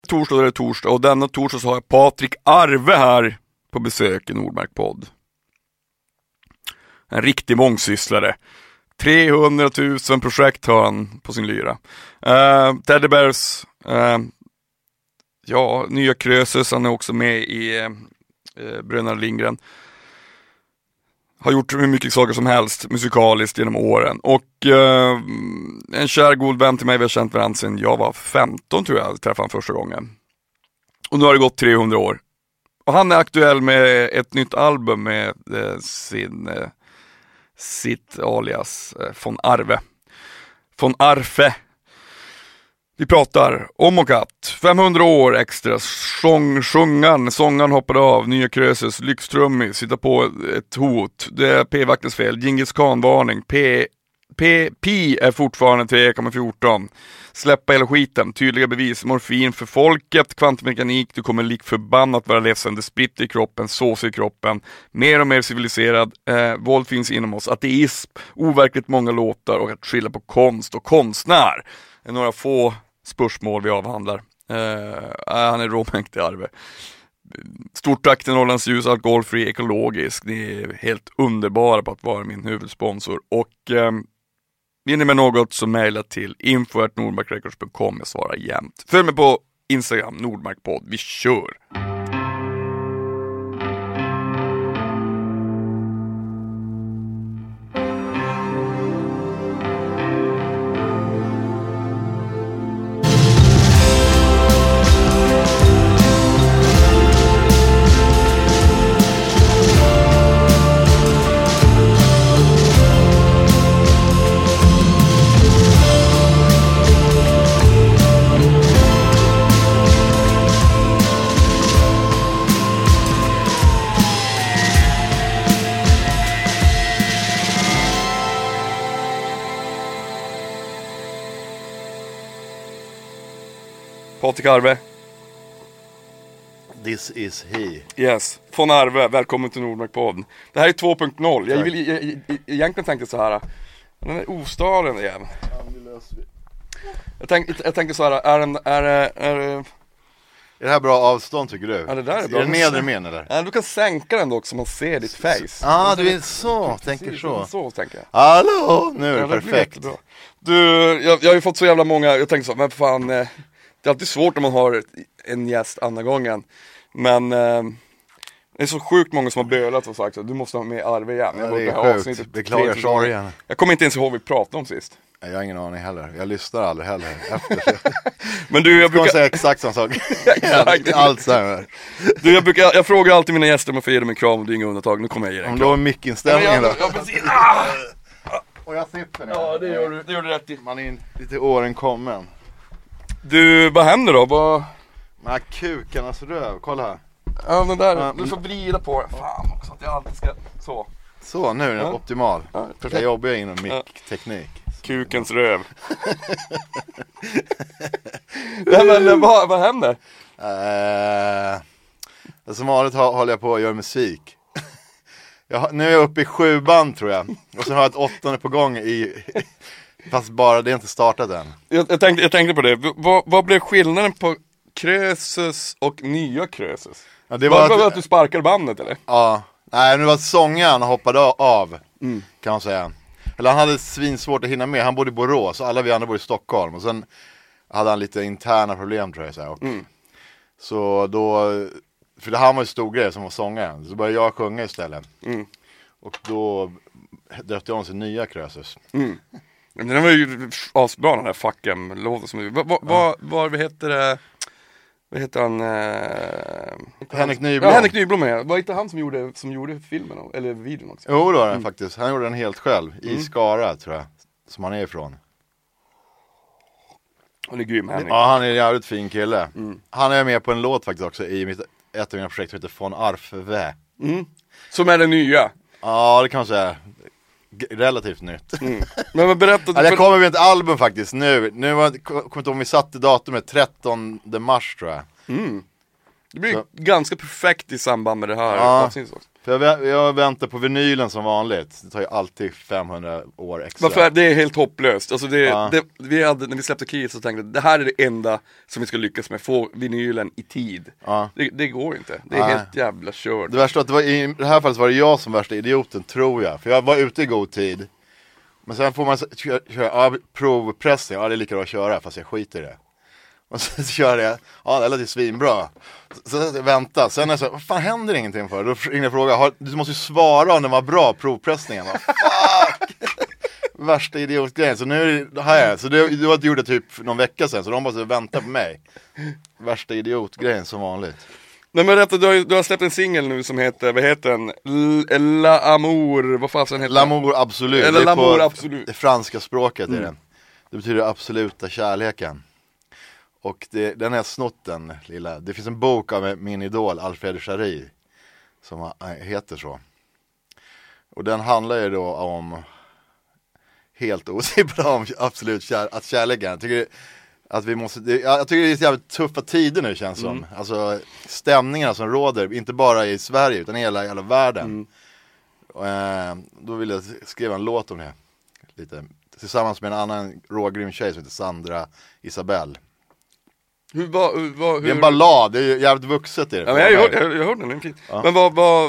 torsdag är det torsdag. Och denna torsdag så har jag Patrik Arve här på besök i Nordmark-podd. En riktig mångsysslare. 300 000 projekt har han på sin lyra. Teddy Bears. Nya Krösus. Han är också med i Bröderna Lindgren. Har gjort hur mycket saker som helst musikaliskt genom åren. Och en kär god vän till mig, vi har känt varandra sedan jag var 15 tror jag träffade han första gången. Och nu har det gått 300 år. Och han är aktuell med ett nytt album med sitt alias von Arve. Von Arfe. Vi pratar om och att 500 år extra, sångaren hoppade av, Nya Krösus, Lyxtrummis, sitta på ett hot, det är P-vaktens fel, Genghis Khan-varning, Pi är fortfarande 3,14, släppa hela skiten, tydliga bevis, morfin för folket, kvantmekanik, du kommer lik förbannat vara ledsen, det spritter i kroppen, sås i kroppen, mer och mer civiliserad, våld finns inom oss, ateism, overkligt många låtar och att skilja på konst och konstnär är några få spörsmål vi avhandlar. Han är råmäktig Arve. Stort tack till Norrlands Ljus, alkoholfri, ekologisk. Ni är helt underbara på att vara min huvudsponsor. Och vill ni med något så mejla till info@nordmarkrecords.com. Jag svarar jämt. Följ mig på Instagram, Nordmarkpodd. Vi kör! Patrik Arve. This is he. Yes, von Arve, välkommen till Nordmark-podden. Det här är 2.0. Jag egentligen tänkte så här. Den är ostadiga igen. Jag tänkte så här, är det här bra avstånd tycker du? Ja, det där är bra. Är det nedre men eller? Ja, du kan sänka den dock så man ser ditt face. Ja, du är så, tänker så. Så tänker jag. Hallå, nu är det perfekt. Du, jag har ju fått så jävla många, jag tänkte så, men fan, det är alltid svårt när man har en gäst andra gången. Men det är så sjukt många som har bölat och sagt så du måste ha med Arve igen. Ja, det är sjukt, beklagar sorgen. Jag kommer inte ens ihåg vad vi pratade om sist. Jag har ingen aning heller, jag lyssnar aldrig heller efter. Men du, jag brukar säga exakt samma sak. Allt så här. Du, jag frågar alltid mina gäster om jag får ge dem en kram och det är inga undantag. Nu kommer jag ge dig en kram. Om du har mick-inställningen då. Ja, precis. Och jag sitter nu. Ja, det gör du rätt i. Man är lite åren kommen. Du, vad händer då? Men kukarnas röv, kolla här. Ja, den där, du får vrida på det. Fan också, att jag alltid ska, så. Så, nu är den optimal. Ja, jag jobbar inom mick-teknik. Kukens röv. Nej, men vad händer? Som vanligt håller jag på att göra musik. Nu är jag uppe i 7 band tror jag. Och så har jag ett 8:e på gång fast bara det är inte startat än. Jag tänkte på det. Vad blev skillnaden på Krösus och Nya Krösus? Ja, det var att du sparkar bandet eller? Ja. Nej, nu var sångaren hoppade av kan man säga. Eller han hade svinsvårt att hinna med. Han bodde i Borås och alla vi andra bodde i Stockholm. Och sen hade han lite interna problem tror jag. Så, så då, för det här var ju stor grej som var sångaren. Så började jag sjunga istället. Och då döpte jag om sig Nya Krösus. Men den var ju asbra den här fucken-låten som vad heter det? Vad heter han? Henrik Nyblom. Ja, Henrik Nyblom är. Var inte han som gjorde filmen eller videon också? Jo, då var den faktiskt. Han gjorde den helt själv i Skara tror jag. Som han är ifrån. Han är grym, Henrik. Ja, han är en jävligt fin kille. Han är med på en låt faktiskt också i ett av mina projekt som heter von Arve. Som är den nya. Ja, det kan man säga. Relativt nytt. Men berätta. Jag kommer med ett album faktiskt nu. Nu kommer inte ihåg om vi satte datumet 13 mars tror jag. Det blir ganska perfekt i samband med det här avsnittet också. För jag väntar på vinylen som vanligt. Det tar ju alltid 500 år extra. Varför? Det är helt hopplöst. Alltså vi hade, när vi släppte Kiss så tänkte jag, det här är det enda som vi ska lyckas med, få vinylen i tid. Det går inte. Det är helt jävla kört. Det värsta att det var, i det här fallet var det jag som värsta idioten, tror jag. För jag var ute i god tid. Men sen får man köra provpressning. Ja, det är lika bra att köra, fast jag skiter i det. Och så kör jag, det låter svinbra. Så vänta, sen är jag så, vad fan händer ingenting för? Då ringer jag och frågar, du måste ju svara om det var bra, provpressningen. Fuck! Värsta idiotgrejen. Så nu har jag, så det gjorde typ någon vecka sedan, så de bara vänta på mig. Värsta idiotgrejen som vanligt. Nej men rätt, du har släppt en singel nu som heter, vad heter den? L'amour, vad fan heter den? L'amour absolut. Eller L'amour absolut. Det franska språket är det. Det betyder absoluta kärleken. Och den är snotten, lilla. Det finns en bok av min idol Alfred Jarry som heter så. Och den handlar ju då om helt osippat om absolut att kärleken. Jag tycker det är jävligt tuffa tider nu, känns som. Alltså stämningarna som råder, inte bara i Sverige utan i hela världen. Och, då ville jag skriva en låt om det lite, tillsammans med en annan rågrym tjej som heter Sandra Isabel. Hur? Det är en ballad, det är jävligt vuxet i det. Ja, men jag hörde den, fint. Ja. Men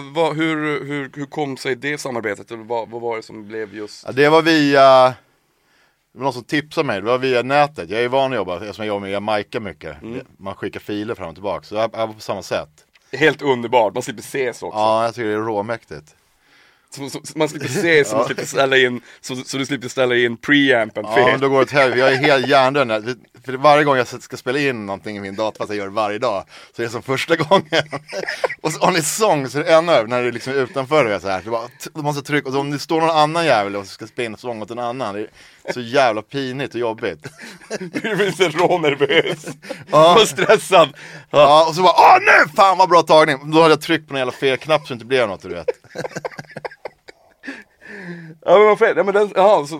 hur kom sig det samarbetet? Eller vad var det som blev just... Ja, det var via... Det var någon som tipsade mig, det var via nätet. Jag är van att jobba, eftersom jag jobbar med Jamaica mycket. Man skickar filer fram och tillbaka, så jag var på samma sätt. Helt underbart, man slipper ses också. Ja, jag tycker det är råmäktigt. Så man slipper se, så man slipper ställa in, så du slipper ställa in preampen. Ja, men då går det åt helvete. Jag är helt hjärndöd. För varje gång jag ska spela in någonting i min dator, fast jag gör det varje dag, så är det som första gången. Och så har ni sång, så är det ännu över när det är liksom utanför det så här. Du måste trycka, och så om det står någon annan jävel och ska spela in sång åt en annan, det är så jävla pinigt och jobbigt. Du blir så rånervös. Och stressad. Ja, och så bara, nu! Fan vad bra tagning. Då hade jag tryckt på en jävla fel knapp så det inte blev något, du vet. Ja, men vad fel. Ja, men den,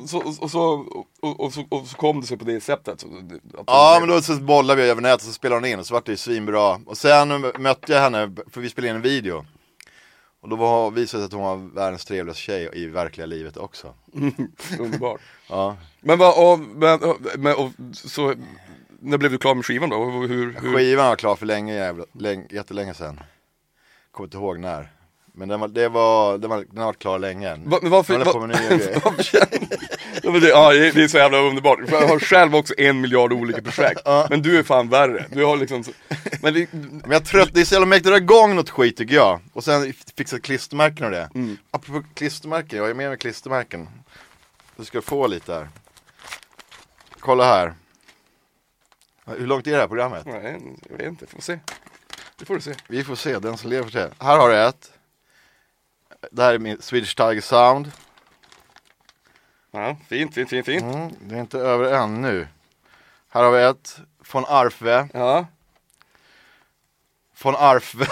så kom det sig på det sättet. Men då så bollade vi över nätet, så spelade hon in och så var det ju svinbra. Och sen mötte jag henne, för vi spelade in en video. Och då visade det att hon var världens trevligaste tjej i verkliga livet också. Underbart. Ja. Men så när blev du klar med skivan då? Hur? Skivan var klar för jättelänge sedan. Kommer inte ihåg när. Men den var klar länge. Varför? Det är så jävla underbart. Jag har själv också 1 miljard olika projekt. Men du är fan värre. Du har liksom så... men jag är trött, det är så jävla mäktigt att dra igång något skit, tycker jag. Och sen fixa klistermärken och det. Apropå klistermärken, jag är med klistermärken. Du ska få lite här. Kolla här. Hur långt är det här programmet? Nej, jag vet inte, får se. Det får du se. Vi får se, den som lever får se. Här har du ett. Det här är min Swedish Tiger Sound. Ja, fint. Det är inte över ännu. Här har vi ett. Von Arfe. Ja. Von Arfe.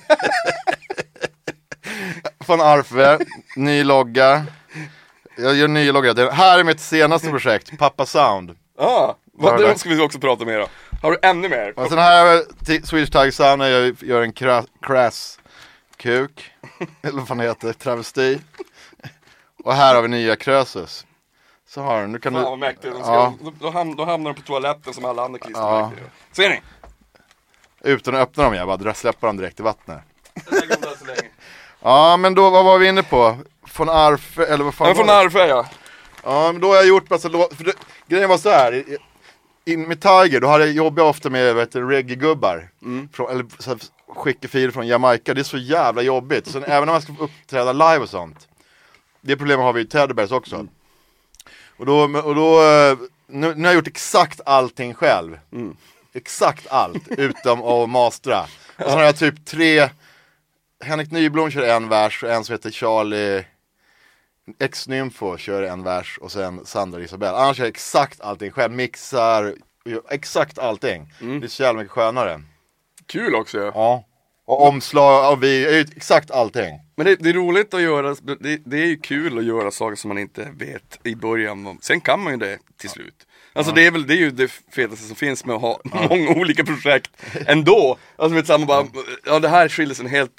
Von Arfe. Ny logga. Jag gör ny logga. Det här är mitt senaste projekt. Pappa Sound. Det ska vi också prata mer om. Har du ännu mer? Och sen här har jag Swedish Tiger Sound. Jag gör en crass kuk. Eller vad fan heter, travesti. Och här har vi nya Krösus. Så har den, nu kan fan, du... vad mäktigt. Då hamnar de på toaletten som alla andra klistermärken. Ser ni? Utan att öppna dem, jag bara släpper dem direkt i vattnet. Lägg dem där så länge. Ja, men då, vad var vi inne på? Von Arfe, eller vad fan? Ja, Von Arfe, ja. Ja, men då har jag gjort massa för grejen var så här. Med Tiger, då hade jag jobbat ofta med reggae-gubbar. Eller så här, skickefil från Jamaica. Det är så jävla jobbigt. Sen även om man ska uppträda live och sånt. Det problemet har vi i Teddybears också. Och då nu har jag gjort exakt allting själv. Exakt allt, utom att mastra. Och sen har jag typ 3. Henrik Nyblom kör en vers, och en som heter Charlie X-Nymfo kör en vers, och sen Sandra Isabel. Annars kör jag exakt allting själv, mixar, exakt allting. Det är så jävla mycket skönare. Kul också. Ja. Och omslag, och exakt allting. Men det är roligt att göra, det är ju kul att göra saker som man inte vet i början. Sen kan man ju det till slut. Alltså det är ju det fetaste som finns med att ha många olika projekt ändå. Alltså vet samma bara, det här skiljer sig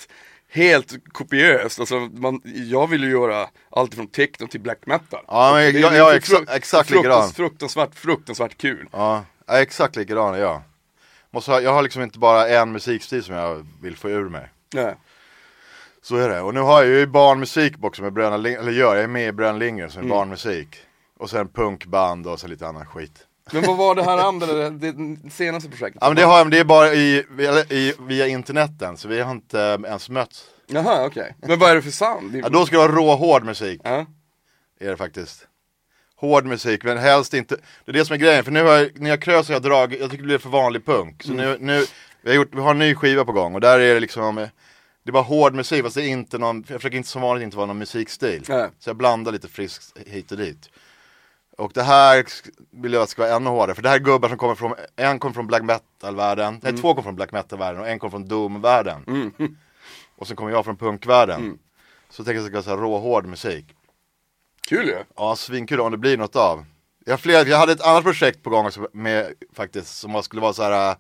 helt kopiöst. Alltså, jag vill ju göra allt från techno till black metal. Ja, men jag är exakt likadan. Fruktansvärt kul. Ja, jag är exakt likadan, ja. Jag har liksom inte bara en musikstil som jag vill få ur mig. Nej. Så är det. Och nu har jag ju barnmusik också med Bröderna Lindgren, eller jag är med i Bröderna Lindgren som är barnmusik. Och sen punkband och så lite annan skit. Men vad var det här andra, det senaste projektet? Ja, men det är bara via interneten, så vi har inte ens mötts. Jaha, okej. Men vad är det för sound? Ja, då ska det vara hård musik. Ja. Är det faktiskt. Hård musik, men helst inte. Det är det som är grejen, för nu när jag krös har jag dragit, jag tycker det blir för vanlig punk. Så nu vi har en ny skiva på gång och där är det liksom, det är bara hård musik, fast det är inte någon, jag försöker inte som vanligt inte vara någon musikstil. Nej. Så jag blandar lite friskt hit och dit. Och det här vill jag ska vara ännu hårdare, för det här är gubbar som en kommer från black metal-världen, nej, två kommer från black metal-världen och en kommer från doom-världen. Och sen kommer jag från punkvärlden. Så tänker jag att det ska vara råhård musik. Kul ju. Ja, svinkul om det blir något av. Jag hade ett annat projekt på gång också med, faktiskt, som skulle vara så här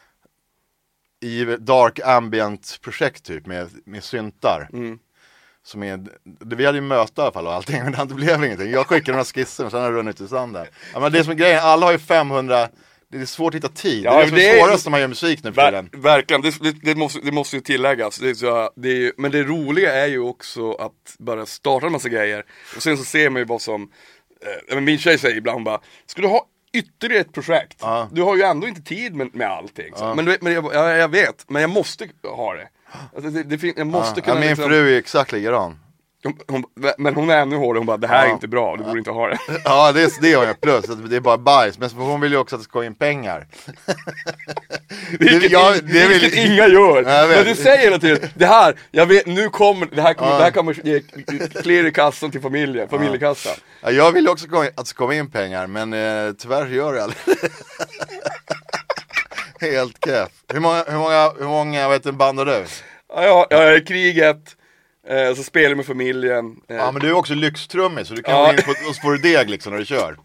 i dark ambient projekt typ med syntar. Vi hade ju möte i alla fall och allting, men det blev ingenting. Jag skickade några skisser och sen har det runnit i sanden. Ja, men det som är grejen, alla har ju 500. Det är svårt att hitta tid. Ja, det är det svårast när man gör musik nu för den. Verkligen, det måste ju tilläggas. Men det roliga är ju också att bara starta en massa grejer. Och sen så ser man ju vad som min tjej säger ibland bara, ska du ha ytterligare ett projekt? Du har ju ändå inte tid med allting. Men jag vet, men jag måste ha det. Alltså, jag måste kunna min fru är exakt likadan. Men hon är ännu hårdare, hon bara, det här är inte bra, du borde inte ha det. Ja, det har jag plus, det är bara bajs. Men hon vill ju också att det ska gå in pengar. Vilket inga gör. Men du säger det till det här, jag vet, det här kommer ge klirr i kassan till familjekassan. Ja, jag vill också att det ska komma in pengar, men tyvärr gör det aldrig. Helt keff. Hur många band har du? Ja, jag är i kriget. Så spelar med familjen. Ja, men du är också lyxtrummis, så du kan gå in och så får du deg liksom när du kör.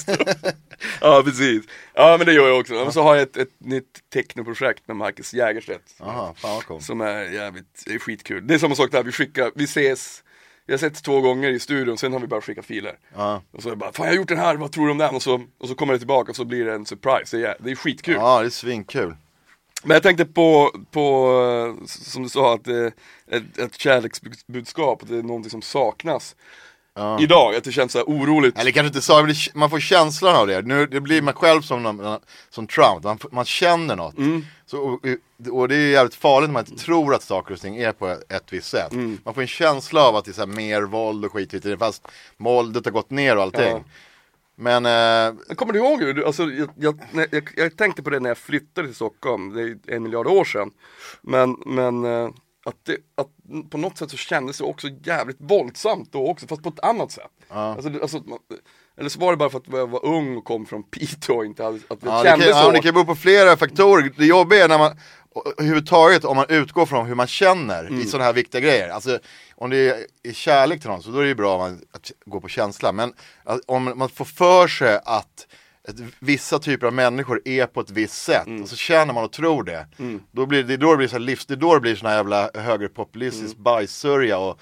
Ja, precis. Ja, men det gör jag också. Och så har jag ett nytt technoprojekt med Marcus Jägerstedt. Aha, fan vad cool. Som är skitkul. Det är samma sak där, vi ses. Jag har sett 2 gånger i studion, sen har vi bara skickat filer. Och så är det bara, fan jag har gjort den här, vad tror du om den? Och så kommer det tillbaka och så blir det en surprise. Det är skitkul. Ja, det är svinkul. Men jag tänkte på som du sa, att ett kärleksbudskap, det är någonting som saknas idag, att det känns så här oroligt. Eller kanske inte så, man får känslan av det. Nu, det blir man själv som Trump, man känner något. Så, och det är jävligt farligt när man inte tror att saker och ting är på ett visst sätt. Man får en känsla av att det är så här mer våld och skit, fast våldet har gått ner och allting. Men kommer du ihåg hur alltså, jag tänkte på det när jag flyttade till Stockholm, det är 1 miljard år sedan. Men att på något sätt så kändes det också jävligt våldsamt då också, fast på ett annat sätt. Alltså, eller så var det bara för att jag var ung och kom från Piteå och inte hade, att det kändes så. Det kan bero på flera faktorer. Det jobbiga är när man överhuvudtaget, om man utgår från hur man känner i sådana här viktiga grejer. Alltså om det är kärlek till någon, så då är det ju bra att gå på känsla. Men om man får för sig att vissa typer av människor är på ett visst sätt, och så känner man och tror det, då blir det så här då blir såna jävla högerpopulistisk bajsörja och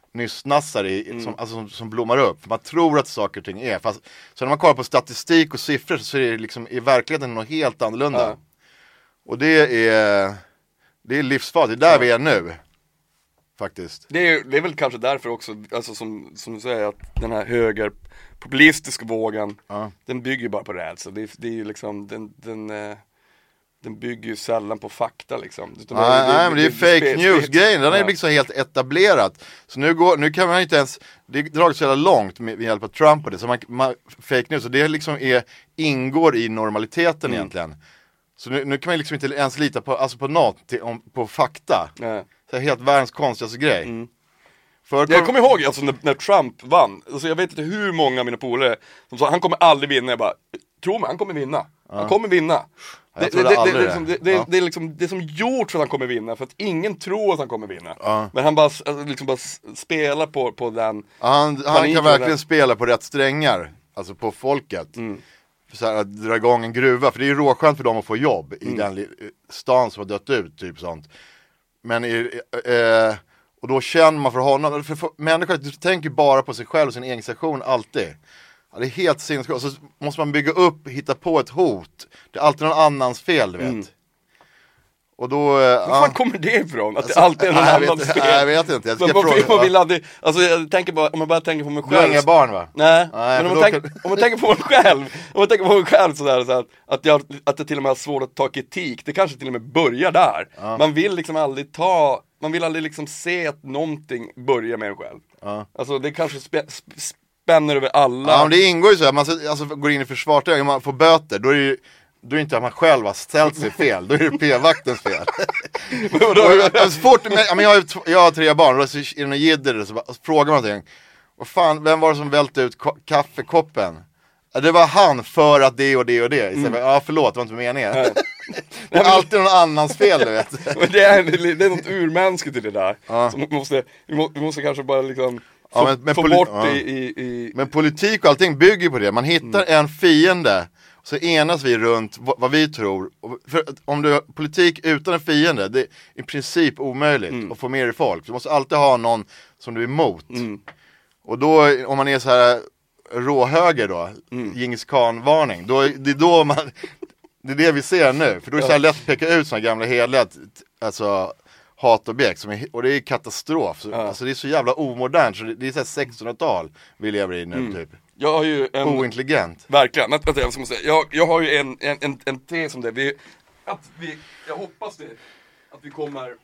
nyssnassar som blommar upp. För man tror att saker och ting är. Fast, så när man kollar på statistik och siffror så är det liksom i verkligheten något helt annorlunda. Och det är livsfarligt. Det är där vi är nu. Faktiskt. Det är väl kanske därför också, alltså som du säger, att den här högerpopulistiska vågen, den bygger ju bara på rädsla. Det är ju liksom den bygger ju sällan på fakta liksom. Nej, men det är fake news-grejen. Den är liksom helt etablerat. Så nu kan man inte ens, det drar så jävla långt med hjälp av Trump och det. Så fake news, och det liksom ingår i normaliteten egentligen. Så nu kan man liksom inte ens lita på något, på fakta. Det är helt världens konstigaste grej. Jag kommer ihåg alltså, när Trump vann. Alltså, jag vet inte hur många av mina polare som sa, han kommer aldrig vinna. Jag bara, tro mig, han kommer vinna. Han kommer vinna. Det är liksom det som gjort för att han kommer vinna. För att ingen tror att han kommer vinna. Men han bara spelar på den. Han kan verkligen spela på rätt strängar. Alltså på folket. Så här, att dra igång en gruva. För det är ju råskönt för dem att få jobb i den stan som har dött ut, typ sånt. Men Och då känner man för honom. För människor tänker bara på sig själv och sin egen situation alltid. Ja, det är helt sinnessjukt. Så måste man bygga upp, hitta på ett hot. Det är alltid någon annans fel, du vet. Och då... Var fan kommer det ifrån? Att det alltid är någon annans fel? Jag vet inte. Jag ska man vill aldrig, alltså jag tänker bara, om man bara tänker på mig själv. Du har inga barn, va? Nej, men om man tänker på mig själv, sådär, så att jag till och med har svårt att ta kritik. Det kanske till och med börjar där. Man vill liksom aldrig man vill aldrig liksom se att någonting börjar med en själv. Alltså det kanske spänner över alla. Ja, men det ingår ju så här, man alltså, går in i försvarsläge, man får böter, då är det inte att man själv har ställt sig fel, då är det p-vaktens fel. Jag har 3 barn, och så är det någon jidder, så frågar man någonting. Vad fan, vem var det som välte ut kaffekoppen? Ja, det var han för att det och det och det. Ja, förlåt, det var inte meningen. Det är alltid någon annans fel, du vet. Men det är något urmänskligt i det där. Så vi måste kanske bara liksom få bort i... Men politik och allting bygger på det. Man hittar en fiende, så enas vi runt vad vi tror. För om du har politik utan en fiende, det är i princip omöjligt att få med dig folk. Du måste alltid ha någon som du är emot. Och då, om man är så här råhöger då, Djingis Khan-varning, det är då man... Det är det vi ser nu. För då är det så här lätt att peka ut såna gamla heliga, alltså hatobjekt, och det är katastrof. Alltså det är så jävla omodernt, så det är så här 1600-tal vi lever i nu typ. Jag har ju ointelligent. Verkligen, men jag måste säga, jag har ju en tes om det. Jag hoppas det, att vi kommer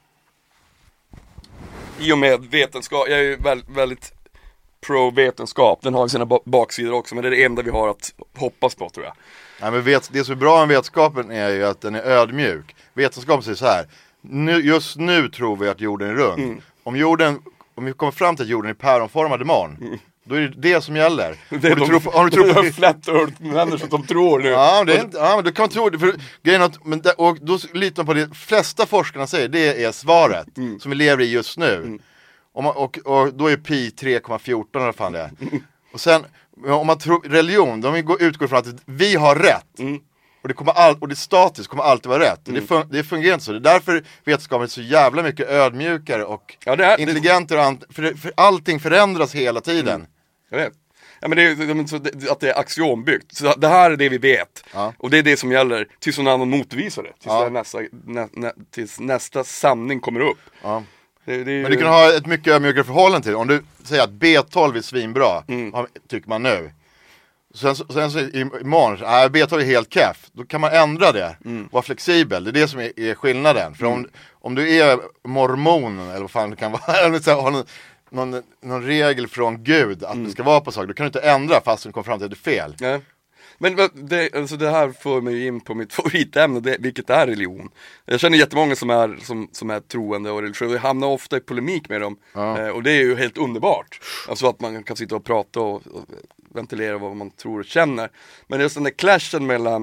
i och med vetenskap. Jag är ju väldigt pro-vetenskap. Den har ju sina baksidor också, men det är det enda vi har att hoppas på, tror jag. Nej, men det som är bra med vetenskapen är ju att den är ödmjuk. Vetenskapen säger så här: just nu tror vi att jorden är rund. Om vi kommer fram till att jorden är päronformad imorgon, då är det som gäller. Det är flat earth människor som tror nu. Ja, men du kan tro det. För grejen att, och då litar man på det. De flesta forskarna säger det är svaret som vi lever i just nu. Och då är pi 3,14 eller fan det är. Och sen, om man tror religion, de utgår från att vi har rätt. Och det statiskt kommer alltid vara rätt. Det fungerar inte så. Det är därför vetenskapen är så jävla mycket ödmjukare och intelligentare. För allting förändras hela tiden. Jag vet. Ja, men att det är axiombyggt. Så det här är det vi vet. Och det är det som gäller tills någon annan motvisar det. Tills nästa sanning kommer upp. Men du kan ha ett mycket ödmjukare förhållande till det. Om du säger att B12 är svinbra, tycker man nu. Sen så imorgon, B12 är helt keff. Då kan man ändra det. Vara flexibel. Det är det som är skillnaden. För om du är mormon, eller vad fan det kan vara, eller har någon regel från Gud att det ska vara på sak, då kan du inte ändra fast du kommer fram till att det är fel. Ja. Men det här får mig in på mitt favoritämne, vilket är religion. Jag känner jättemånga som är troende och religiösa. Jag hamnar ofta i polemik med dem. Och det är ju helt underbart. Alltså att man kan sitta och prata och ventilera vad man tror och känner. Men just den där clashen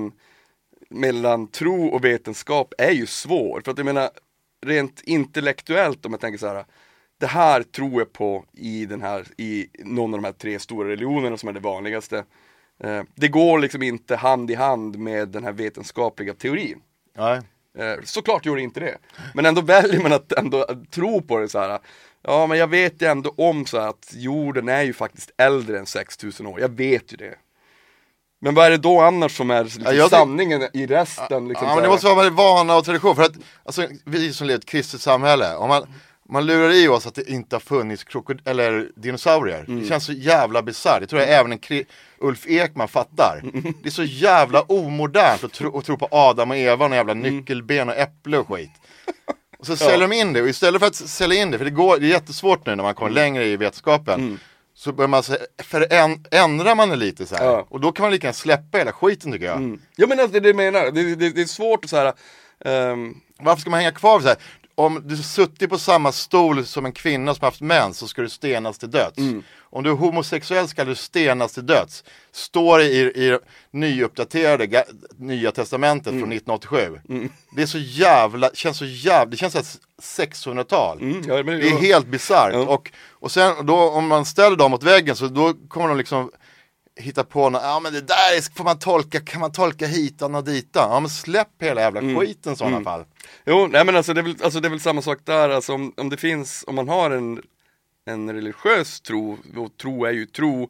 mellan tro och vetenskap är ju svår. För att jag menar, rent intellektuellt, om jag tänker så här: det här tror jag på i någon av de här 3 stora religionerna som är det vanligaste. Det går liksom inte hand i hand med den här vetenskapliga teorin. Nej. Såklart gör det inte det. Men ändå väljer man att ändå tro på det så här. Ja, men jag vet ju ändå om så här att jorden är ju faktiskt äldre än 6000 år. Jag vet ju det. Men vad är det då annars som är liksom sanningen i resten? Liksom, men det måste vara vana och tradition. För att alltså, vi som lever i ett kristet samhälle, om man lurar i oss att det inte har funnits eller dinosaurier. Det känns så jävla bisarrt. Jag tror att även Ulf Ekman fattar. Det är så jävla omodernt att tro på Adam och Eva och jävla nyckelben och äpple och skit. Och så säljer de in det. Och istället för att sälja in det, för det är jättesvårt nu när man kommer längre i vetenskapen, så börjar man ändrar man det lite så här. Och då kan man lika gärna släppa hela skiten, tycker jag. Ja, men det menar. Det är svårt att så här. Varför ska man hänga kvar så här? Om du suttit på samma stol som en kvinna som haft mens, så ska du stenas till döds. Om du är homosexuell ska du stenas till döds. Står i nyuppdaterade Nya Testamentet från 1987. Det är så jävla, det känns som 600-tal. Det är helt bisarrt. Och sen då, om man ställer dem mot väggen, så då kommer de liksom hitta på något, men det där får man tolka, kan man tolka hitan och ditan? Ja, men släpp hela jävla skiten i sådana fall. Jo, nej men alltså det är väl samma sak där, alltså om det finns, om man har en religiös tro, och tro är ju tro,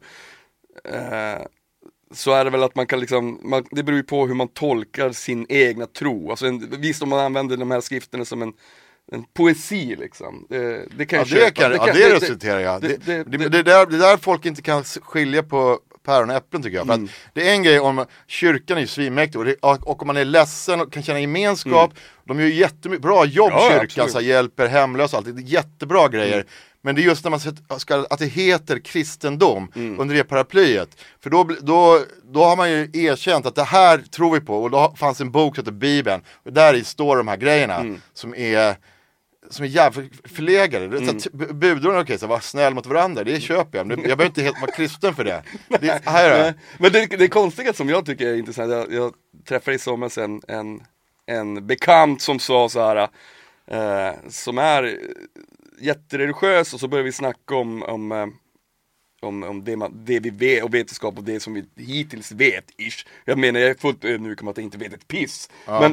så är det väl att man kan liksom, det beror ju på hur man tolkar sin egna tro. Alltså visst, om man använder de här skrifterna som en poesi liksom. Det kan jag köpa. Det resulterar jag. Det är där folk inte kan skilja på päron och äpplen tycker jag. För att det är en grej om kyrkan är ju svinmäktig och om man är ledsen och kan känna gemenskap. De gör ju jättebra jobb, kyrkan, så hjälper hemlösa och allt. Det är jättebra grejer. Men det är just när man att det heter kristendom under det paraplyet. För då har man ju erkänt att det här tror vi på. Och då fanns en bok som heter Bibeln. Och där står de här grejerna som är jävligt förlegade. Budorden, okej, så var snäll mot varandra. Det köper jag. Jag behöver inte helt vara kristen för det. Men det konstiga som jag tycker är intressant. Jag träffade i somras en bekant som sa så här, som är jättereligiös, och så börjar vi snacka om det vi vet och vetenskap och det som vi hittills vet. Jag menar, jag är fullt ödmjuk om att jag inte vet ett piss. Ja.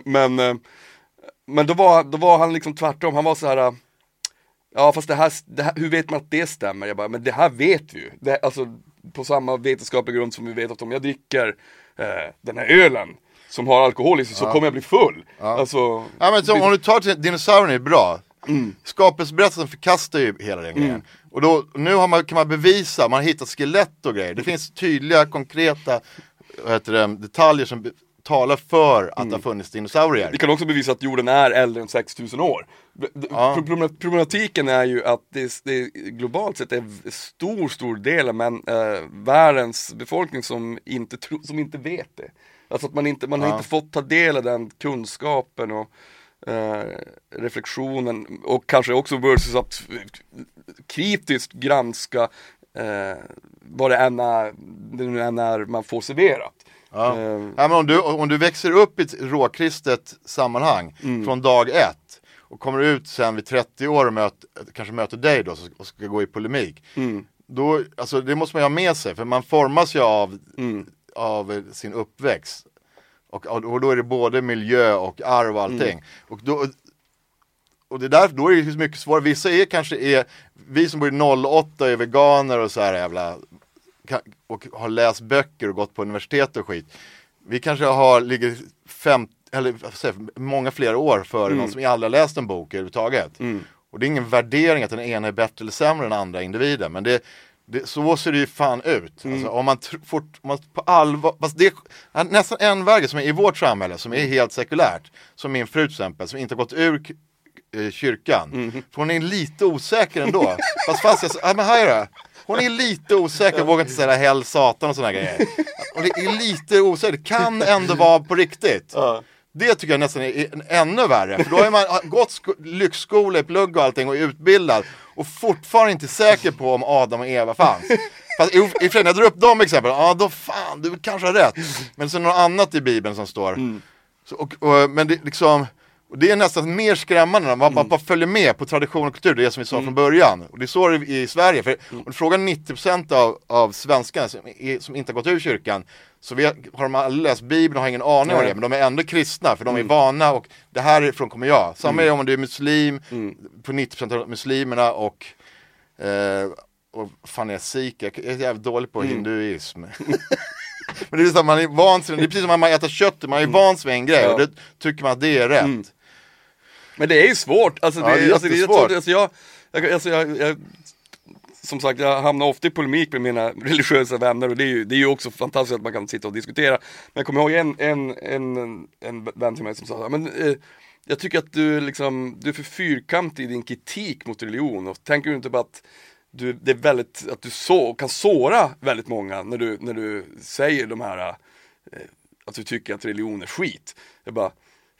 Men då var han liksom tvärtom. Han var så här, ja fast det här, hur vet man att det stämmer? Jag bara, men det här vet vi ju. Alltså på samma vetenskaplig grund som vi vet att om jag dricker den här ölen som har alkohol i sig, så kommer jag bli full. Ja. Alltså, men så, om du tar till dinosaurierna är bra. Skapelseberättelsen förkastar ju hela den grejen. Och då, nu kan man bevisa, man har hittat skelett och grejer. Det finns tydliga, konkreta detaljer som talar för att det har funnits dinosaurier. Vi kan också bevisa att jorden är äldre än 6000 år. Problematiken är ju att det globalt sett är en stor del av världens befolkning som inte vet det. Alltså att man har inte fått ta del av den kunskapen och reflektionen, och kanske också versus att kritiskt granska vad det än är man får serverat. Men om du växer upp i ett råkristet sammanhang från dag 1 och kommer ut sen vid 30 år och kanske möter dig då och ska gå i polemik, då, alltså, det måste man ha med sig, för man formas ju av sin uppväxt. Och då är det både miljö och arv och allting. Och det där, då är det mycket svårare. Vissa är vi som bor i 08 är veganer och så här jävla, och har läst böcker och gått på universitet och skit. Vi kanske ligger många fler år före någon som aldrig har läst en bok överhuvudtaget. Och det är ingen värdering att den ena är bättre eller sämre än andra individen, men så ser det ju fan ut. Alltså, om man på allvar, fast det är nästan en väg som är i vårt samhälle som är helt sekulärt, som min fru till exempel, som inte har gått ur kyrkan. För hon är lite osäker ändå. Hon är lite osäker, vågar inte säga hell satan och såna grejer. Hon är lite osäker, det kan ändå vara på riktigt. Det tycker jag nästan är ännu värre. För då har man gått lyxskola, plugg och allting och är utbildad och fortfarande inte säker på om Adam och Eva fanns. Fast i jag drar upp de exempel, då fan, du kanske har rätt. Men så är det något annat i Bibeln som står. Så, men det liksom, och det är nästan mer skrämmande när man bara följer med på tradition och kultur, det som vi sa från början. Och det är så det i Sverige. För om du frågar 90% av svenskarna som inte har gått ur kyrkan, så har de aldrig läst Bibeln och har ingen aning om det. Men de är ändå kristna, för de är vana, och det här ifrån kommer jag. Samma är om du är muslim, på 90% av muslimerna och fan är sikh. Jag är jävligt dålig på hinduism. Men det är så, man är van, det är precis som att man äter kött, man är van vid en grej och det tycker man att det är rätt. Men det är ju svårt. Alltså, det är jättesvårt. Jag som sagt, jag hamnar ofta i polemik med mina religiösa vänner, och det är ju också fantastiskt att man kan sitta och diskutera. Men jag kommer ihåg en vän till mig som sa, men jag tycker att du är för fyrkantig i din kritik mot religion, och tänker du inte på att det är väldigt, att du kan såra väldigt många när du säger de här att du tycker att religion är skit. Jag bara,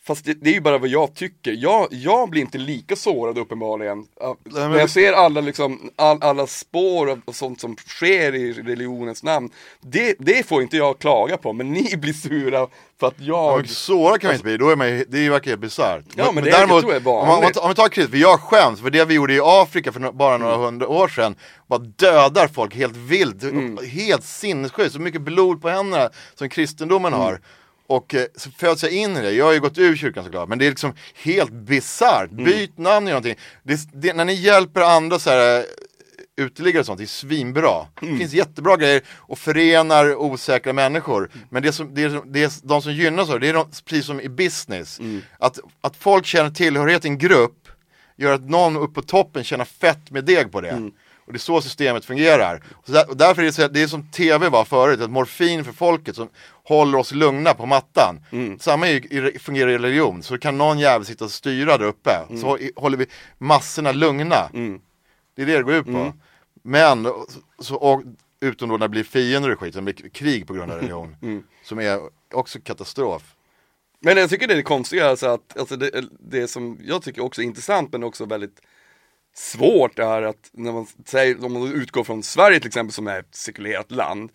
Fast det är ju bara vad jag tycker. Jag blir inte lika sårad uppenbarligen. När jag ser alla, liksom, alla spår och sånt som sker i religionens namn. Det får inte jag klaga på. Men ni blir sura för att jag... Ja, sårad kan man inte bli, då är man, det verkar helt bisarrt. Ja, men det däremot, tror jag är vanligt. Om vi tar kris, för jag skäms för det vi gjorde i Afrika för bara några hundra år sedan. Bara dödar folk helt vilt. Helt sinnessjukt. Så mycket blod på händerna som kristendomen har. Och så föds jag in i det. Jag har ju gått ur kyrkan såklart. Men det är liksom helt bisarrt. Byt namn i någonting. När ni hjälper andra så här uteliggare och sånt, det är svinbra. Det finns jättebra grejer och förenar osäkra människor. Men de som gynnas av det är precis som i business. Att folk känner tillhörighet i en grupp gör att någon upp på toppen känner fett med deg på det. Och det är så systemet fungerar. Och därför är det som tv var förut, ett morfin för folket som håller oss lugna på mattan. Samma fungerar i religion. Så kan någon jävel sitta och styra där uppe. Så håller vi massorna lugna. Det är det går ut på. Men, och utom då när det blir fiender och skit, som blir krig på grund av religion. Som är också katastrof. Men jag tycker det är konstigt alltså det som jag tycker också är intressant men också väldigt svårt är att när man säger, om man utgår från Sverige till exempel som är ett sekulariserat land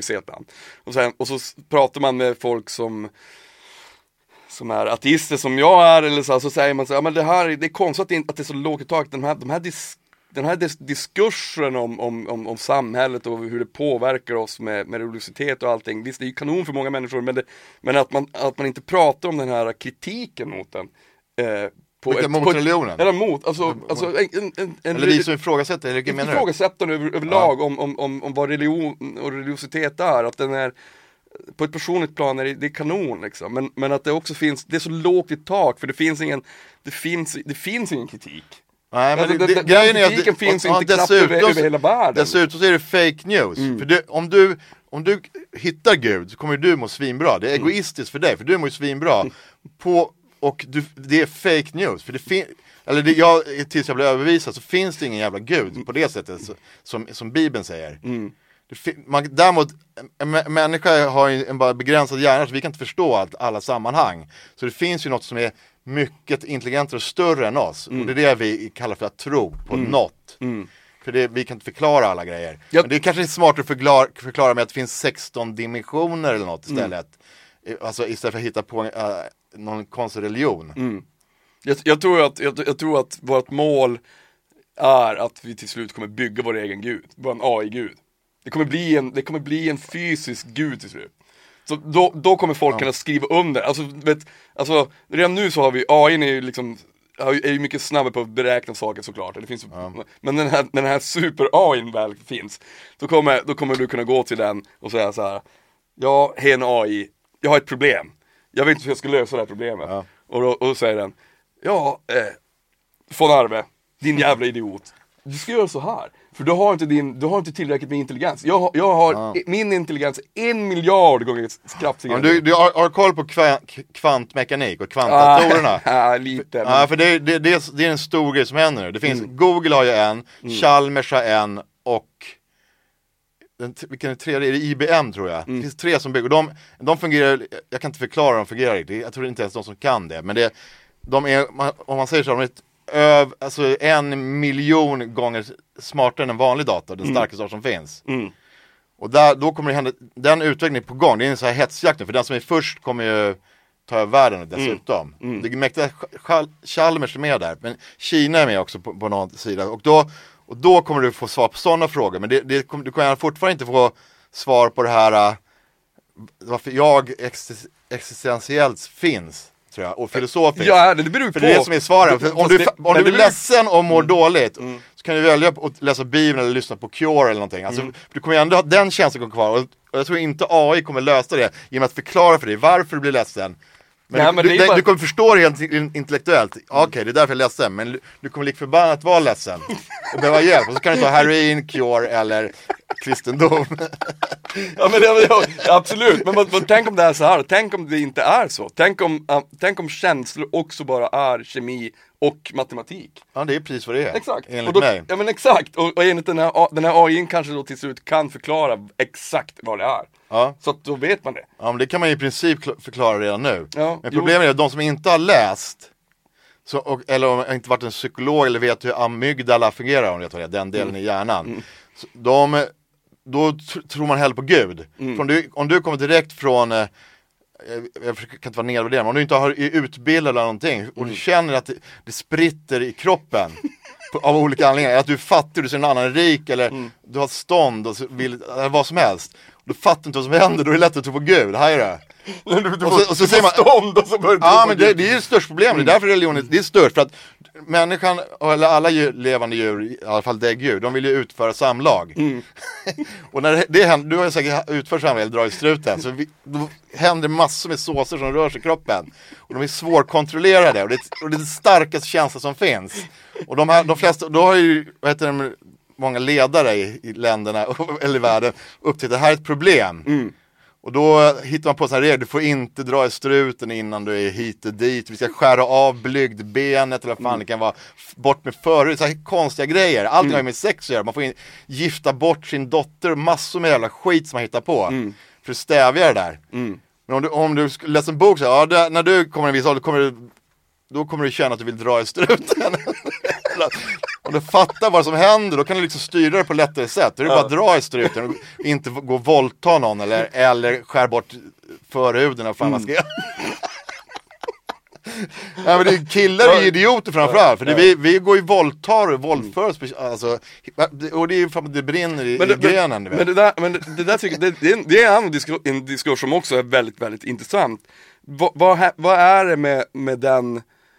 och så pratar man med folk som är ateister som jag är eller så säger man så men det är konstigt att det är så lågt i tak, den här diskursen om samhället och hur det påverkar oss med religiositet och allting. Visst, det är ju kanon för många människor, men att man inte pratar om den här kritiken mot den. Mot religionen? Eller mot, eller vi som ifrågasätter, eller menar du? Ifrågasättande överlag om vad religion och religiositet är. Att den är, på ett personligt plan är det är kanon liksom. Men att det också finns, det är så lågt i tak, för det finns ingen kritik. Nej, men alltså, grejen är att finns inte knappt över hela världen. Dessutom så är det fake news. För om du hittar Gud så kommer du må svinbra. Det är egoistiskt för dig, för du mår ju svinbra. Och det är fake news. För tills jag blir övervisad så finns det ingen jävla Gud på det sättet som Bibeln säger. Däremot, en människa har en bara begränsad hjärna, så vi kan inte förstå alla sammanhang. Så det finns ju något som är mycket intelligentare och större än oss. Och det är det vi kallar för att tro på något. För vi kan inte förklara alla grejer. Men det är kanske smartare att förklara med att det finns 16 dimensioner eller något istället. Alltså istället för att hitta på någon konstig religion. Jag tror att vårt mål är att vi till slut kommer bygga vår egen gud, vår AI-gud. Det kommer bli en fysisk gud till slut. Så då kommer folk kunna skriva under. Alltså redan nu så har vi AI är ju mycket snabbare på att beräkna saker såklart. Det finns, men när den här super-AI väl finns, då kommer du kunna gå till den och säga så här: ja, hej en AI, jag har ett problem. Jag vet inte hur jag ska lösa det här problemet. Och då säger den: ja, von Arve, din jävla idiot. Du ska göra så här. För du har inte tillräckligt med intelligens. Jag har min intelligens 1 miljard gånger kraftigare. Du har koll på kvantmekanik och kvantdatorerna? Ja, lite. Ja, för det är en stor grej som händer nu. Det finns, Google har ju en, Chalmers har en och vilken är tredje? Är det IBM tror jag? Det finns 3 som bygger. Och de fungerar, jag kan inte förklara hur de fungerar riktigt. Jag tror inte ens de som kan det. Men de är, om man säger så, de är alltså 1 miljon gånger smartare än en vanlig dator, den starkaste dator som finns. Och då kommer det hända, den utvecklingen är på gång. Det är en så här hetsjakt nu, för den som är först kommer ju ta över världen dessutom. Det är mäktigt att Chalmers är med där, men Kina är med också på någon sida. Och då kommer du få svar på sådana frågor, men du kan fortfarande inte få svar på det här varför jag existentiellt finns, tror jag, och filosofiskt. Ja, det beror på. För det är det som är svaren. För om du blir ledsen och mår dåligt, så kan du välja att läsa Bibeln eller lyssna på Cure eller någonting. Alltså, du kommer ju ändå ha den känslan kvar. Och jag tror inte AI kommer lösa det genom att förklara för dig varför du blir ledsen. Men du kommer förstå det helt intellektuellt. Okej, det är därför jag är ledsen. Men du kommer lik förbannat vara ledsen och behöva hjälp. Och så kan du ta heroin, Cure eller kristendom. Absolut. Men tänk om det är så här. Tänk om det inte är så. Tänk om känslor också bara är kemi och matematik. Ja, det är precis vad det är. Exakt. Enligt mig. Ja men exakt, och enligt den här AI kanske då till slut kan förklara exakt vad det är. Ja. Så att då vet man det. Ja, men det kan man i princip förklara redan nu. Ja, men problemet är att de som inte har läst eller inte varit en psykolog eller vet hur amygdala fungerar, om det är den delen i hjärnan. Så då tror man hellre på Gud. Om du kommer direkt från jag kan inte vara nedvärderande, men om du inte har utbildad eller någonting och du känner att det spritter i kroppen av olika anledningar, att du är fattig, du ser en annan rik eller du har stånd och eller vad som helst, då fattar du inte vad som händer, då är det lätt att tro på Gud, här är det. Och så säger man stånd och så börjar ja, men det är det största problemet. Det är därför religionen det är störst, för att människan, eller alla levande djur, i alla fall däggdjur, de vill ju utföra samlag. Och när det händer, du har ju säkert utfört samlag eller drar i struten, så då händer massor med såser som rör sig i kroppen. Och de är svårkontrollerade, och det är den starkaste känslan som finns. Och de flesta, då har ju, många ledare i länderna eller i världen upptäckt att det här är ett problem. Och då hittar man på sådana regler, du får inte dra i struten innan du är hit och dit, vi ska skära av blygdbenet eller vad fan det kan vara, bort med förhud, så här konstiga grejer, allt har med sex att göra, man får gifta bort sin dotter, massor med jävla skit som man hittar på för att stävja det där. Men om du läser en bok så här, när du kommer en viss ålder, då kommer du känna att du vill dra i struten. Om du fattar vad som händer, då kan du liksom styra det på lättare sätt. Då är det bara att dra i struten och inte gå och våldta någon eller skär bort förhuden och fan man ska göra. Ja, men det killar är idioter framförallt, för vi går ju våldtar och våldför oss, alltså, och det är ju för att det brinner i grenen. Men det där tycker jag, det är en diskussion som också är väldigt, väldigt intressant. Vad är det med den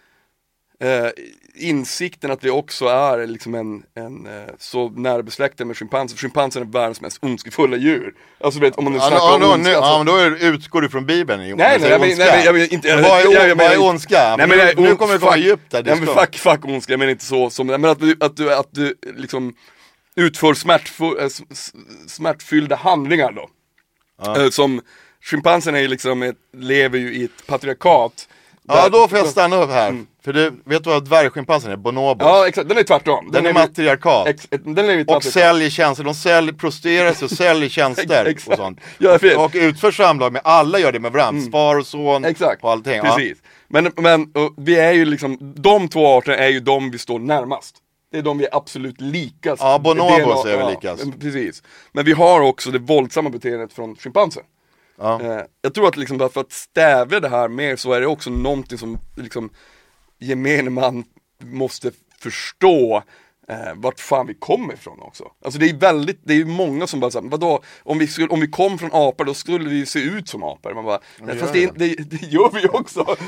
insikten att vi också är liksom en så närbesläktad med schimpanser. Schimpansen är världens mest ondskefulla djur. Alltså vet, om man nu snackar om ondska. Ja, men då utgår du från Bibeln. Nej, jag vill inte. Vad är ondska? Nej, men nu kommer det komma djupt där. Nej, men fuck ondska, jag menar inte så som, men att du liksom utför smärtfyllda handlingar då. Som schimpansen är liksom lever ju i ett patriarkat. Ja, då får jag stanna upp här. För du vet du vad dvärgschimpansen är? Bonobos. Ja, exakt. Den är tvärtom. Den är matriarkat. Och säljer tjänster. De prostituerar sig och säljer tjänster och sånt. Ja, och utför samlag med alla, gör det med varandra. Far och son och allting. Precis. Ja. Men vi är ju liksom, de två arterna är ju de vi står närmast. Det är de vi är absolut likast. Ja, bonobos är vi likast. Precis. Men vi har också det våldsamma beteendet från schimpansen. Ja. Jag tror att liksom, för att stävja det här mer, så är det också någonting som liksom gemene man måste förstå vart fan vi kommer ifrån också. Alltså det är ju många som bara säger, vadå, om vi kom från apor, då skulle vi ju se ut som apor. Man bara, fast det gör vi också.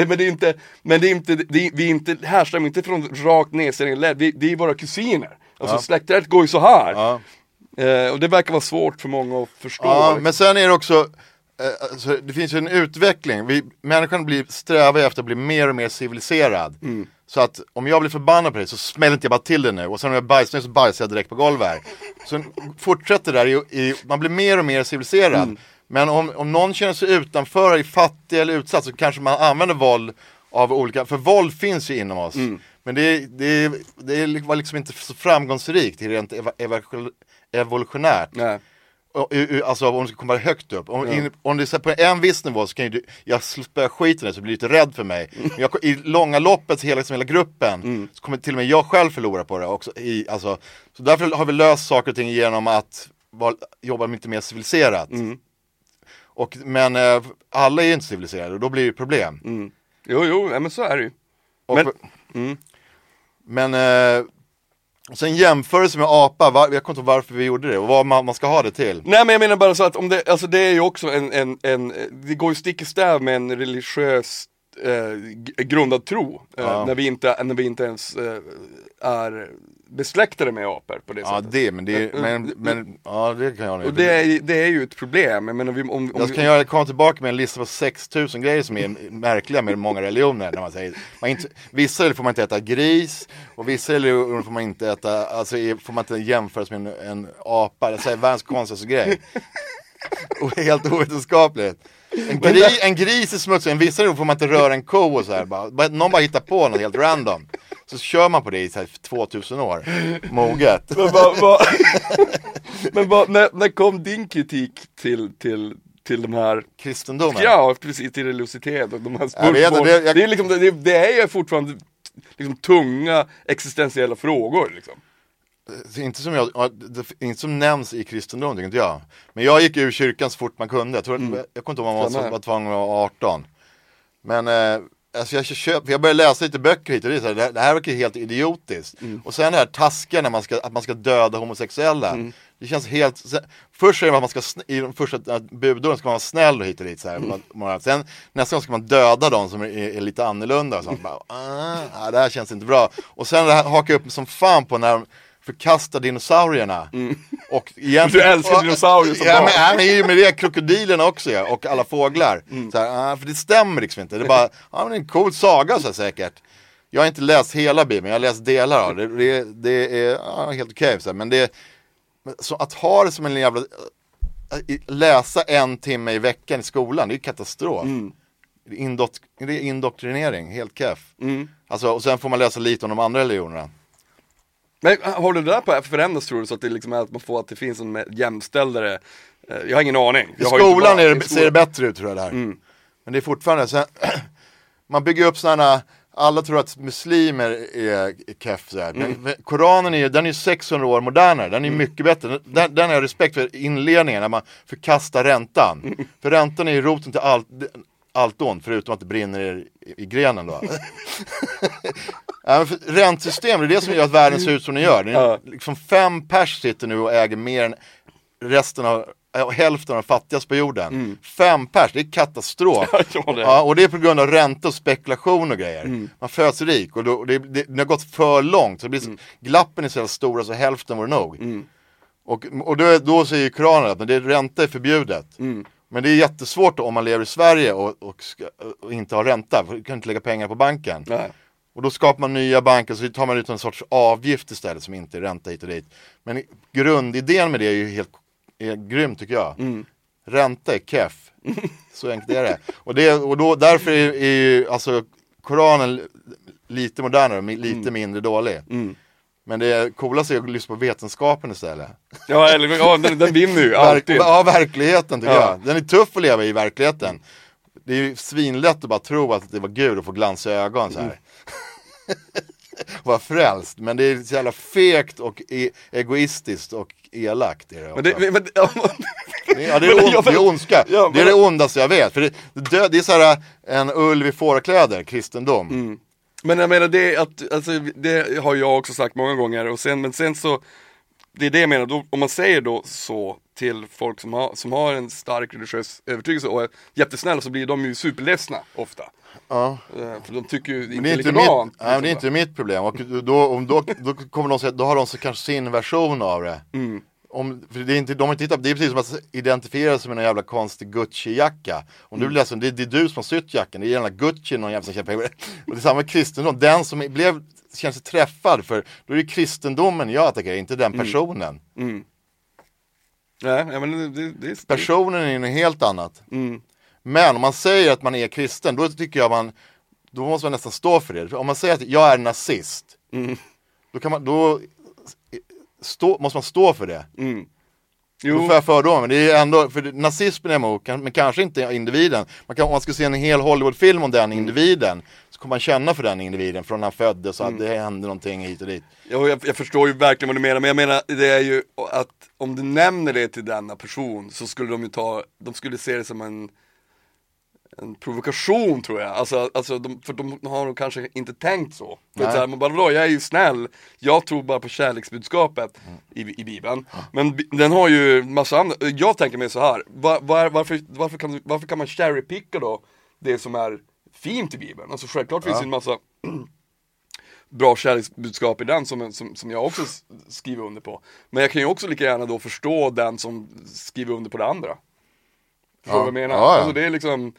Vi härstammar inte från rakt nedsättning led, vi är våra kusiner. Alltså släktträdet går ju så här. Ja. Och det verkar vara svårt för många att förstå. Ja, men sen är det också alltså, det finns ju en utveckling. Människan strävar efter att bli mer och mer civiliserad. Så att om jag blir förbannad på det så smäller inte jag bara till det nu. Och sen om jag bajsar så bajsar jag direkt på golvet här. Så fortsätter där, man blir mer och mer civiliserad. Men om någon känner sig utanför, är fattig eller utsatt, så kanske man använder våld av olika, för våld finns ju inom oss. Men det var liksom inte så framgångsrikt rent evolutionärt. Nej. Alltså om du ska komma högt upp. Om det är på en viss nivå så kan jag spöa skiten så blir lite rädd för mig. Men i långa loppet, hela gruppen, så kommer till och med jag själv förlora på det också. Så därför har vi löst saker och ting genom att jobba lite mer civiliserat. Men alla är ju inte civiliserade och då blir det problem. Jo, men så är det ju. Men sen jämförelse med apa, jag kommer inte ihåg varför vi gjorde det och vad man ska ha det till. Nej, men jag menar bara så att det är ju också det går ju stick i stäv med en religiös grundad tro. När vi inte ens är besläktade med apor på det sättet. Det kan jag. Och det är ju ett problem. Jag menar, jag kan komma tillbaka med en lista på 6000 grejer som är märkliga med många religioner. När man säger, vissa får man inte äta gris och vissa religioner får man inte äta, alltså får man inte jämföras med en apa. Det är världens konstigaste grej. Och helt ovetenskapligt. En gris är smutsig. En vissa år får man inte röra en ko och så här. Någon bara hittar på något helt random. Så kör man på det i så här 2000 år. Moget. Men när kom din kritik till de här kristendomen? Ja, precis, till religiositet och de här spörsmål. Det är ju fortfarande liksom tunga existentiella frågor liksom. Inte som nämns i kristendom, tycker inte jag. Men jag gick ur kyrkan så fort man kunde. Jag kommer inte ihåg om man var tvungen att vara 18. Men alltså jag började läsa lite böcker hit och dit. Det här verkar helt idiotiskt. Och sen det här taskiga när att man ska döda homosexuella. Det känns helt... Först säger man att man ska i de första budorden ska man vara snäll och hit och dit. Så här. Sen nästa gång ska man döda dem som är lite annorlunda. Och sånt. Det här känns inte bra. Och sen det här hakar jag upp som fan på när de förkastar dinosaurierna. Och du älskar dinosaurier som barn. Men med det krokodilerna också, ja, och alla fåglar. Så här, för det stämmer liksom inte. Det är bara men det är en cool saga så här, säkert. Jag har inte läst hela Bibeln, jag har läst delar av det. Det är helt okej. Men det så att ha det som en jävla läsa 1 timme i veckan i skolan, det är katastrof. Det är indoktrinering, helt keff. Alltså, och sen får man läsa lite om de andra religionerna. Men håller det där på att förändras, tror du, så att det liksom är att man får att det finns en jämställdare? Jag har ingen aning. I skolan ser det bättre ut, tror jag det här. Men det är fortfarande så man bygger upp sådana. Alla tror att muslimer är keff. Koranen den är 600 år modernare. Den är mycket bättre. Den har jag respekt för inledningen när man förkastar räntan. För räntan är ju roten till allt ont, förutom att det brinner i grenen då. Räntsystem, det är det som gör att världen ser ut som den gör. Det är liksom 5 pers sitter nu och äger mer än resten av hälften av de fattigaste på jorden. 5 pers, det är katastrof. Och det är på grund av ränta och spekulation och grejer. Man föds rik och det har gått för långt. Så det blir glappen är så stora så hälften var det nog. Och då säger ju Koranen att ränta är förbjudet. Men det är jättesvårt om man lever i Sverige och inte har ränta. För du kan inte lägga pengar på banken. Nej. Och då skapar man nya banker, så tar man ut en sorts avgift istället som inte är ränta hit och dit. Men grundidén med det är ju helt grym, tycker jag. Ränta är keff. Så enkelt är det. Och då därför är alltså Koranen lite modernare och lite mindre dålig. Men det coolaste är att lyssna på vetenskapen istället. Ja, den vinner ju alltid. Ja, verkligheten tycker jag. Den är tuff att leva i verkligheten. Det är ju svinlätt att bara tro att det var Gud och få glans i ögon så här. Var frälst, men det är så jävla fegt och egoistiskt och elakt är det också. Det är ondska. Det är det ondaste jag vet. För det är så här en ulv i fårakläder, kristendom. Men jag menar det har jag också sagt många gånger, och sen så det är det jag menar, då, om man säger då så till folk som har en stark religiös övertygelse och är jättesnälla, så blir de ju superledsna ofta. Ja. För de tycker ju inte likadant. Nej, det är inte mitt problem. Och då kommer de säga, då har de så kanske sin version av det. För det är inte, det är precis som att identifiera sig med en jävla konstig Gucci-jacka. Om du blir ledsen, det är du som har sytt jackan. Det är jävla Gucci, någon jävla som och det är samma med kristendom. Den som känner sig träffad, för då är det kristendomen jag attackerar, inte den personen. Nej, men personen är något helt annat. Men om man säger att man är kristen, då tycker jag då måste man nästan stå för det. Om man säger att jag är nazist, då måste man stå för det. Jo. Då får jag fördomar, men det är ändå, för nazismen är emot, men kanske inte individen. Om man ska se en hel Hollywoodfilm om den individen, så kommer man känna för den individen från när han föddes, så att det hände någonting hit och dit. Jag förstår ju verkligen vad du menar, men jag menar, det är ju att om du nämner det till denna person, så skulle de skulle se det som en provokation, tror jag. För de har nog kanske inte tänkt så. För så här, man bara, jag är ju snäll. Jag tror bara på kärleksbudskapet i Bibeln. Men den har ju massa andra. Jag tänker mig så här. Varför kan man cherrypicka då det som är fint i Bibeln? Alltså självklart finns det en massa bra kärleksbudskap i den som jag också skriver under på. Men jag kan ju också lika gärna då förstå den som skriver under på det andra. Vad jag menar. Alltså det är liksom...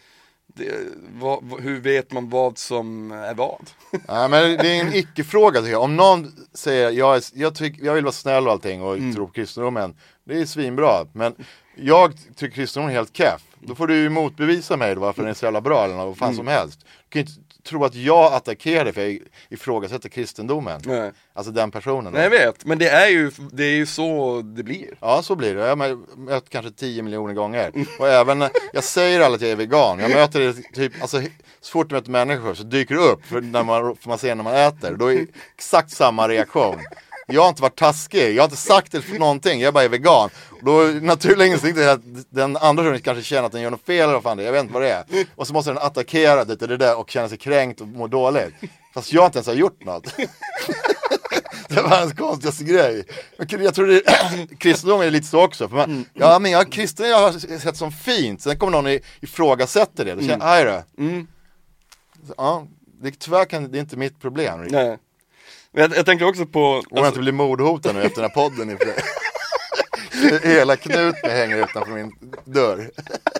hur vet man vad som är vad? Nej, men det är en icke-fråga, tycker jag. Om någon säger jag vill vara snäll och allting och tro på kristendomen, det är svinbra. Men jag tycker kristendomen är helt keff. Då får du ju motbevisa mig då, varför den är så jävla bra eller vad fan som helst. Du kan ju inte tro att jag attackerar det för jag ifrågasätter kristendomen. Nej. Alltså den personen då. Nej, jag vet, men det är ju så det blir. Ja, så blir det. Jag har mött kanske 10 miljoner gånger. Och även, jag säger aldrig att jag är vegan. Jag möter det typ, alltså så fort du möter människor så dyker det upp för man ser när man äter. Då är det exakt samma reaktion. Jag har inte varit taskig, jag har inte sagt det för någonting, jag bara är vegan. Och då naturligen instinkten är att den andra personen kanske känner att den gör något fel eller vad fan det är, jag vet inte vad det är. Och så måste den attackera det där och känna sig kränkt och må dåligt. Fast jag inte ens har gjort något. Det var hans konstigaste grej. Jag tror det kristendom är lite så också. För man, ja, men jag har sett som fint. Sen kommer någon ifrågasätter det. Då känner jag, aj då. Ja, tyvärr det är inte mitt problem. Nej. Jag tänker också på... Om jag inte blir mordhotad nu efter den här podden. Hela knuten hänger utanför min dörr.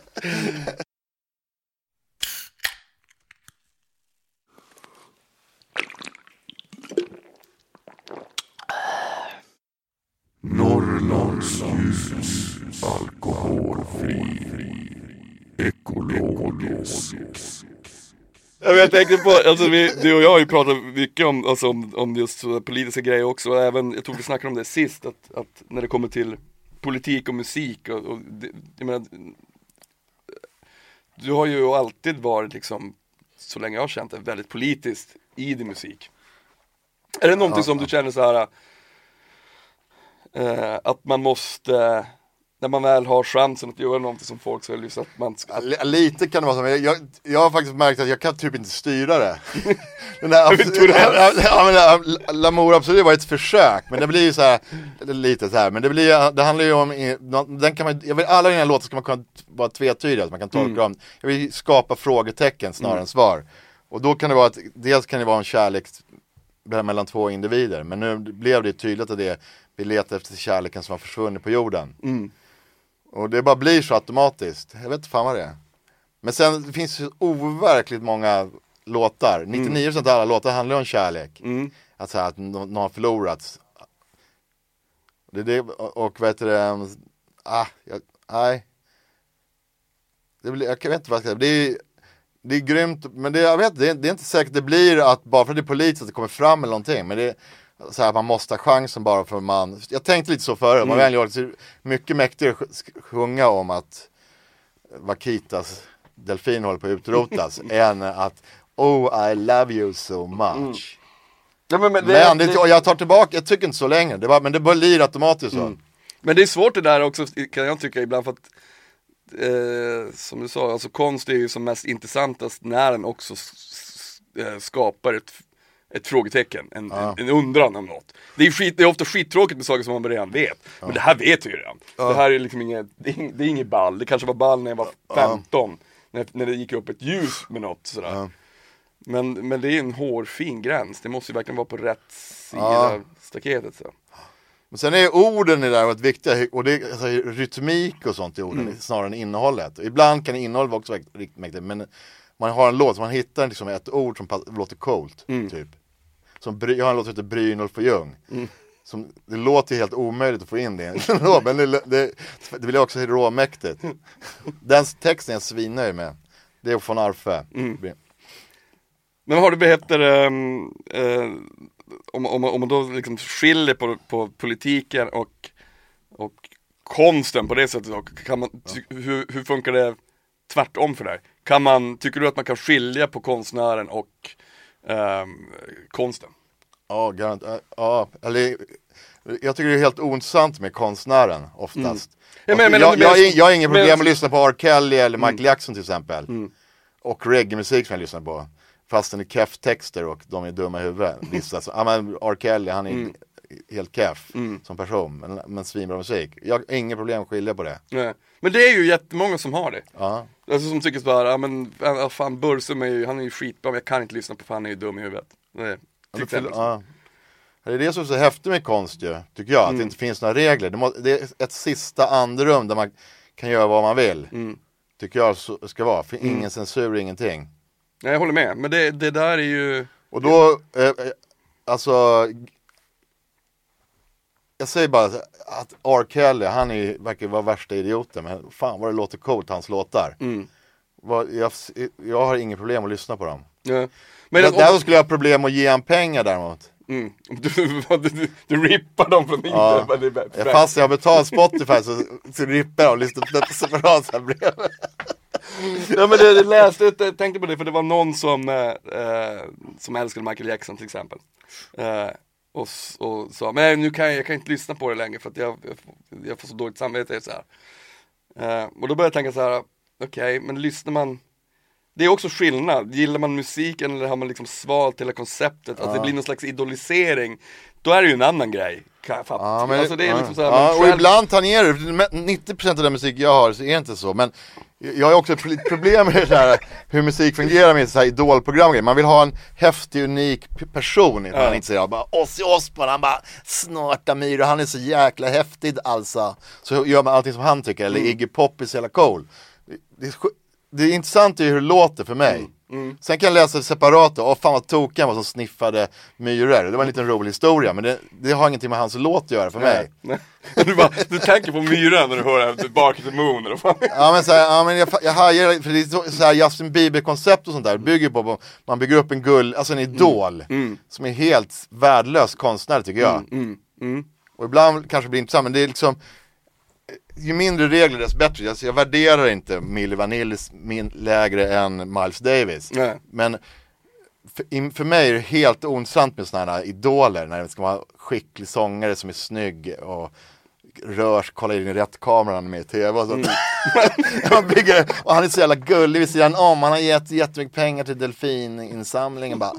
Norrlands ljus, alkoholfri, ekologisk. Jag tänkte på, alltså du och jag har ju pratat mycket om just politiska grejer också. Och även, jag tror vi snackade om det sist, att när det kommer till politik och musik och jag menar, du har ju alltid varit liksom, så länge jag har känt det, väldigt politiskt i din musik. Är det någonting som du känner så här att man måste, när man väl har chansen att göra någonting som folk ska lyssna, att man ska... Lite kan det vara så, jag har faktiskt märkt att jag kan typ inte styra det. Den där Lamour absolut var ett försök, men det blir ju så här lite så här, men det handlar ju om den kan man, jag vill alla dina låtar ska man kunna vara tvetydiga, så man kan tolka dem. Jag vill skapa frågetecken snarare än svar. Och då kan det vara att dels kan det vara en kärlek mellan två individer, men nu blev det tydligt att vi letar efter kärleken som har försvunnit på jorden. Och det bara blir så automatiskt. Jag vet inte fan vad det är. Men sen det finns ju overkligt många låtar. 99% av alla låtar handlar om kärlek. Alltså att någon har förlorats. Och vad heter det? Nej. Jag vet inte vad jag ska säga. Det är grymt. Men det är inte säkert det blir att bara för att det är politiskt att det kommer fram eller någonting. Men det är så här, man måste ha chansen bara för man... Jag tänkte lite så förut. Man väljer också mycket mäktigare sjunga om att Vakitas delfin håller på att utrotas än att I love you so much. Ja, men jag tar tillbaka, jag tycker inte så länge. Men det blir automatiskt så. Men det är svårt det där också, kan jag tycka ibland, för att som du sa, alltså konst är ju som mest intressantast när den också skapar ett frågetecken, en undran om något. Det är ofta skittråkigt med saker som man redan vet. Men det här vet vi ju redan. Det här är liksom det är inget ball. Det kanske var ball när jag var 15. När det gick upp ett ljus med något sådär. Men det är en hårfin gräns. Det måste ju verkligen vara på rätt sida staketet så. Men sen är orden i det där varit viktiga. Och det är alltså, rytmik och sånt i orden snarare än innehållet. Och ibland kan innehållet vara också riktigt mäktigt. Men man har en låt så man hittar liksom ett ord som låter coolt typ. Jag har en låt som heter Brynolf och Ljung. Det låter helt omöjligt att få in det. Men det vill jag också säga råmäktigt. Den texten är jag svinnöjd med. Det är från Arfe. Men har du behettar om man då liksom skiljer på politiken och konsten på det sättet, kan man, hur funkar det tvärtom för dig? Tycker du att man kan skilja på konstnären och konsten? Jag tycker det är helt ointressant med konstnären oftast. Jag har ingen problem att lyssna på R. Kelly eller Michael Jackson till exempel. Och reggae-musik som jag lyssnar på. Fast den är keff-texter och de är dumma i huvudet. R. Kelly, han är helt keff som person. Men svinbra musik. Jag har inga problem att skilja på det. Nej. Men det är ju jättemånga som har det. Ja. Alltså som tycker bara, fan Bursum han är ju skitbra, men jag kan inte lyssna på, för han är ju dum i huvudet. Det är det som är så häftigt med konst ju, tycker jag. Att det inte finns några regler. Det är ett sista andrum där man kan göra vad man vill. Tycker jag ska vara. För ingen censur, ingenting. Nej, jag håller med. Men det där är ju... Och då, alltså... jag säger bara att R. Kelly, han verkar vara värsta idioten, men fan vad det låter coolt, hans låtar. Jag har inget problem att lyssna på dem. Ja. Men därför skulle jag ha problem att ge han pengar däremot. Du rippar dem från internet. Fast jag har betalt Spotify så rippar jag och lyssnar på det separat här bredvid. Ja, men jag tänkte på det, för det var någon som älskade Michael Jackson till exempel. Och sa, men nu jag kan inte lyssna på det längre för att jag får så dåligt samvete så här. Och då började jag tänka så här, okej, men lyssnar man, det är också skillnad, gillar man musiken eller har man liksom svalt hela konceptet, att det blir någon slags idolisering, då är det ju en annan grej. Alltså det är liksom så här, och ibland tangerar det, 90% av den musik jag har så är det inte så, men jag har också ett problem med det här, hur musik fungerar med så här idolprogram. Man vill ha en häftig, unik person. Man inte säger bara Ozzy Osbourne, han bara snortar myror, han är så jäkla häftig alltså. Så gör man allting som han tycker, eller Iggy Pop är så jävla cool. Det är intressant hur det låter för mig. Sen kan jag läsa separat fan vad tokig han var som sniffade myror. Det var en liten rolig historia, men det har ingenting med hans låt att göra för mig. Du tänker på myran när du hör Bark the Moon eller fan. Jag hajar, för det är så här Justin Bieber-koncept och sånt där bygger på man bygger upp en idol som är helt värdelös konstnär, tycker jag. Och ibland kanske blir intressant, men det är liksom, ju mindre regler desto bättre. Jag värderar inte Milli Vanilli lägre än Miles Davis. Men för mig är det helt ointressant med sådana här idoler, när det ska vara skicklig sångare som är snygg och kollar in i rätt kameran med tv och sånt. Och han är så jävla gullig vid sidan om. Han har gett jättemycket pengar till delfininsamlingen bara.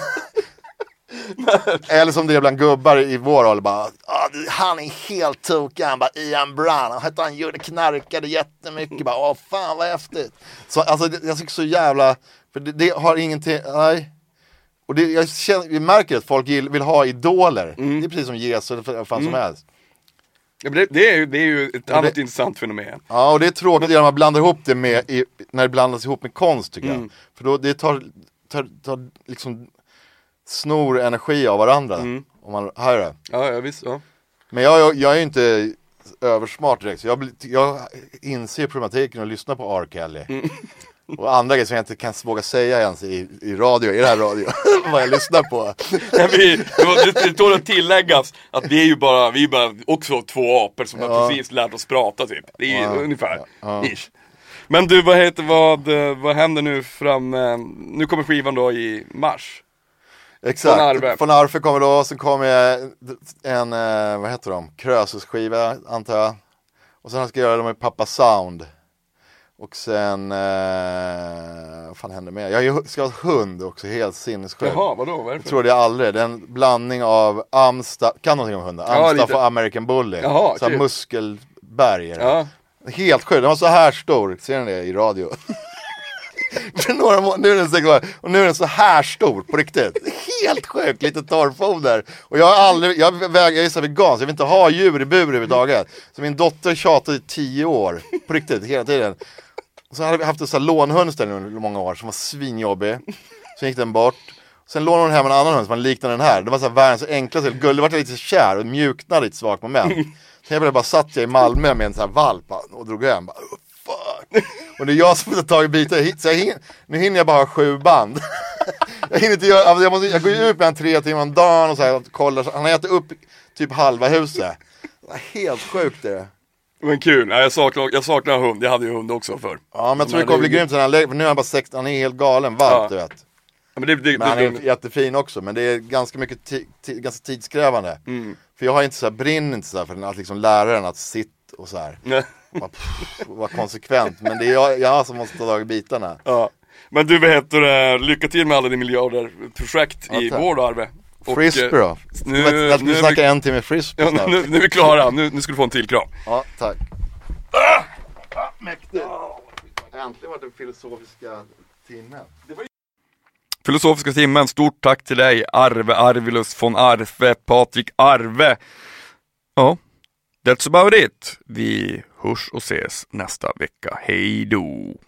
Eller som det är bland gubbar i vår ålder bara, han är helt tokig, han bara Ian Brown, han gjorde knarkade jättemycket, bara fan vad häftigt. Så alltså jag tycker så jävla, för det har ingenting, nej. Och vi märker att folk vill ha idoler. Det är precis som Jesus eller vad fan som helst. Ja, men det är ju ett annat intressant fenomen. Ja, och det är tråkigt när man blandar ihop det när det blandas ihop med konst, tycker jag. För då det tar liksom snor energi av varandra. Om man hör det. Ja, visst. Ja. Men jag är ju inte översmart direkt, så jag inser problematiken och lyssnar på R. Kelly. Och andra grejer som jag inte kan våga säga ens i det här radio vad jag lyssnar på. Det tål att tilläggas att vi är bara också två apor som har precis lärt oss prata typ. Det är ungefär ish. Men du, vad händer nu nu kommer skivan då i mars. Exakt, från Arfe kommer då, sen kommer en, vad heter de? Krösus-skiva, antar jag. Och sen ska jag göra dem med Pappa Sound. Och sen, vad fan händer med? Jag ska ha hund också, helt sinnessjuk. Jaha, vadå? Varför? Jag tror det aldrig. Det är en blandning av kan någonting om hundar? Amstaff och American Bully. Jaha, så muskelberg är det. Ja. Helt sjukt, den var så här stor. Ser ni det i radio? Nu är den så här stor på riktigt. Helt sjukt, lite torrfoder. Och jag är så vegan, så jag vill inte ha djur i bur överhuvudtaget. Så min dotter tjatade i 10 år på riktigt, hela tiden. Och så hade vi haft en sån här lånhund under många år som var svinjobbig. Så gick den bort. Sen lånade hon hem en annan hund som var liknande den här. Det var så här världens enklaste, gullig, vart lite kär och mjuknade lite svagt moment. Sen jag bara satt jag i Malmö med en sån här valp och drog hem. Bara, fuck. Och det är jag som får ta tag i bitar hit, så nu hinner jag bara ha 7 band. Jag hinner inte göra, jag går ju ut med en 3 timmar om dagen och så här, och kollar, han har ätit upp typ halva huset. Helt sjukt det. Men kul, jag saknar hund, jag hade ju hund också förr. Ja, men jag tror det kommer bli grymt för nu är han bara 16, han är helt galen, valp du vet. Ja, men han är jättefin också, men det är ganska mycket ganska tidskrävande. För jag har inte så här, brinner inte så här för att liksom lära den att sitta och så här. Vara konsekvent, men det är jag som måste ta tag i bitarna. Ja. Men du, lycka till med alla dina miljarder projekt i vår Arve. Frisbee då? Nu snackar 1 timme frisbee. Ja, nu är vi klara, nu ska du få en till kram. Ja, tack. Mäktigt. Äntligen var det filosofiska timmen. Filosofiska timmen, stort tack till dig Arve Arvilus von Arfe, Patrik Arve. Ja, that's about it. Vi hörs och ses nästa vecka. Hej då!